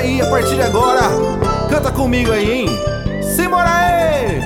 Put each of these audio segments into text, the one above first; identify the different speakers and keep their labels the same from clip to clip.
Speaker 1: aí, a partir de agora, canta comigo aí, hein? Simbora aí!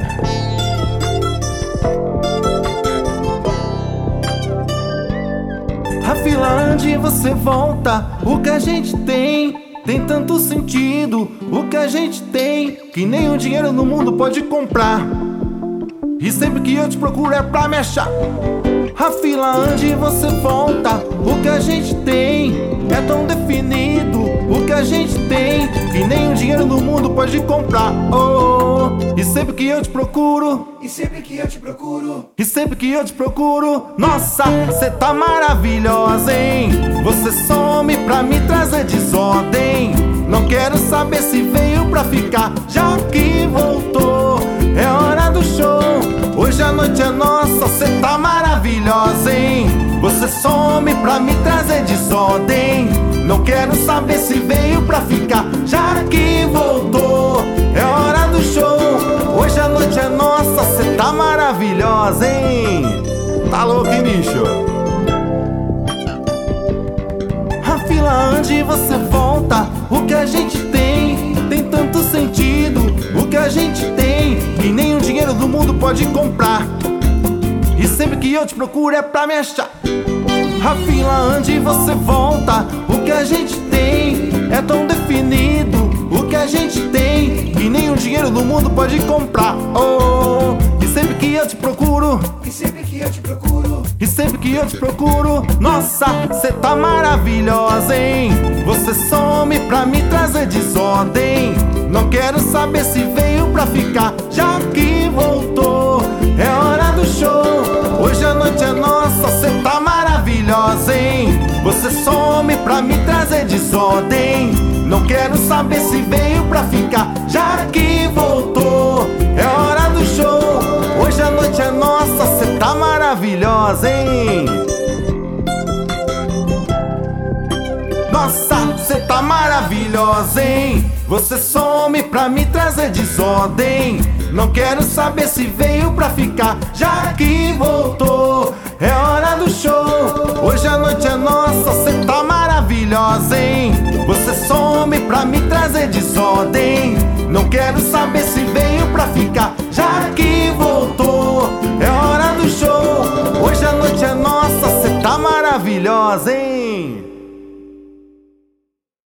Speaker 1: A fila onde você volta, o que a gente tem tanto sentido. O que a gente tem, que nem o dinheiro no mundo pode comprar. E sempre que eu te procuro é pra me achar. A fila onde você volta, o que a gente tem é tão definido. O que a gente tem, que nem o dinheiro no mundo pode comprar. Oh, oh. E sempre que eu te procuro,
Speaker 2: e sempre que eu te procuro,
Speaker 1: e sempre que eu te procuro, nossa, cê tá maravilhosa, hein? Você some pra me trazer desordem. Não quero saber se veio pra ficar, já que voltou. É hora do show, hoje a noite é nossa, cê tá maravilhosa, hein? Você some pra me trazer desordem. Não quero saber se veio pra ficar, já que voltou. É hora do show, hoje a noite é nossa, cê tá maravilhosa, hein? Tá louco, hein, bicho? A fila onde você volta, o que a gente tem tanto sentido. O que a gente tem, que nem o dinheiro do mundo pode comprar. E sempre que eu te procuro é pra me achar. A fila onde você volta, o que a gente tem é tão definido. O que a gente tem, que nem o dinheiro do mundo pode comprar. Oh, oh. E sempre que eu te procuro,
Speaker 2: e sempre que eu te procuro,
Speaker 1: e sempre que eu te procuro, nossa, cê tá maravilhosa, hein? Você some pra me trazer desordem. Não quero saber se veio pra ficar, já que voltou. É hora do show, hoje a noite é nossa, cê tá maravilhosa, hein? Você some pra me trazer desordem. Não quero saber se veio pra ficar, já que voltou. É hora do show, hoje a noite é nossa, cê tá maravilhosa, hein? Nossa, cê tá maravilhosa, hein? Você some pra me trazer desordem. Não quero saber se veio pra ficar, já que voltou. É hora do show, hoje a noite é nossa, cê tá maravilhosa, hein? Você some pra me trazer desordem. Não quero saber